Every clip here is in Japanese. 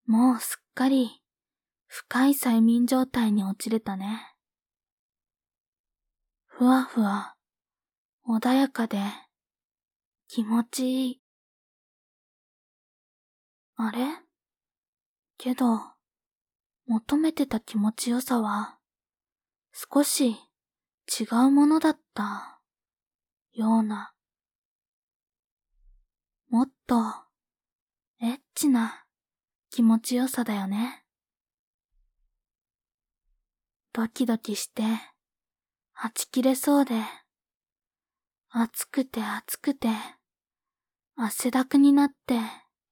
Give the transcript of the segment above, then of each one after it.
もうすっかり深い催眠状態に陥れたね。ふわふわ、穏やかで、気持ちいい。あれ？けど、求めてた気持ちよさは、少し違うものだった、ような。もっと、エッチな気持ちよさだよね。ドキドキして、はち切れそうで、暑くて暑くて、汗だくになって、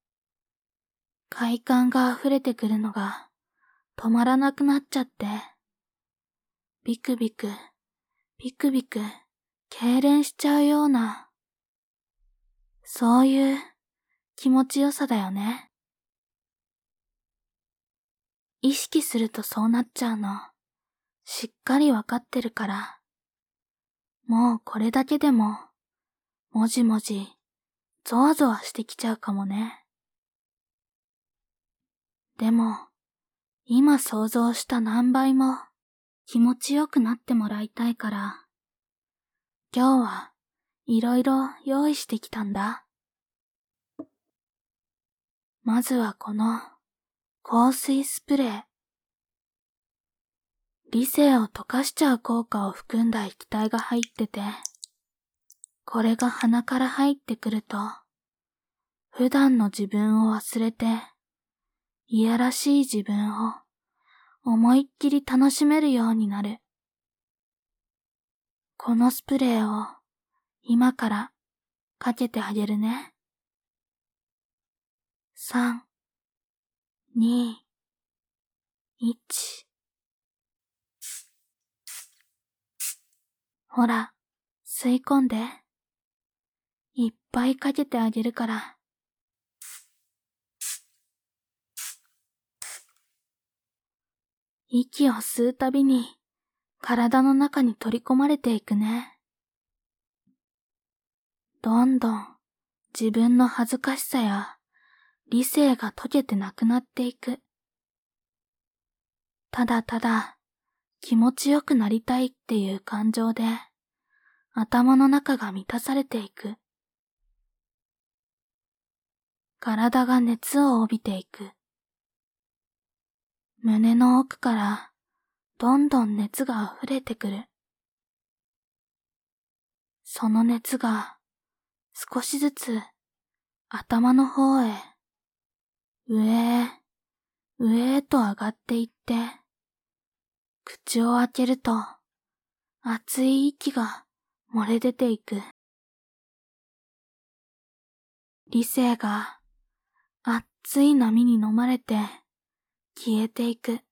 快感が溢れてくるのが止まらなくなっちゃって、ビクビク、ビクビク、痙攣しちゃうような、そういう気持ちよさだよね。意識するとそうなっちゃうの、しっかりわかってるから、もうこれだけでも、もじもじ、ゾワゾワしてきちゃうかもね。でも、今想像した何倍も気持ちよくなってもらいたいから、今日はいろいろ用意してきたんだ。まずはこの香水スプレー。理性を溶かしちゃう効果を含んだ液体が入ってて、これが鼻から入ってくると、普段の自分を忘れて、いやらしい自分を思いっきり楽しめるようになる。このスプレーを今からかけてあげるね。3、2、1。ほら、吸い込んで。いっぱいかけてあげるから。息を吸うたびに体の中に取り込まれていくね。どんどん自分の恥ずかしさや理性が溶けてなくなっていく。ただただ気持ちよくなりたいっていう感情で頭の中が満たされていく。体が熱を帯びていく。胸の奥からどんどん熱が溢れてくる。その熱が少しずつ頭の方へ、上へ、上へと上がっていって、口を開けると熱い息が漏れ出ていく。理性が熱い波に飲まれて消えていく。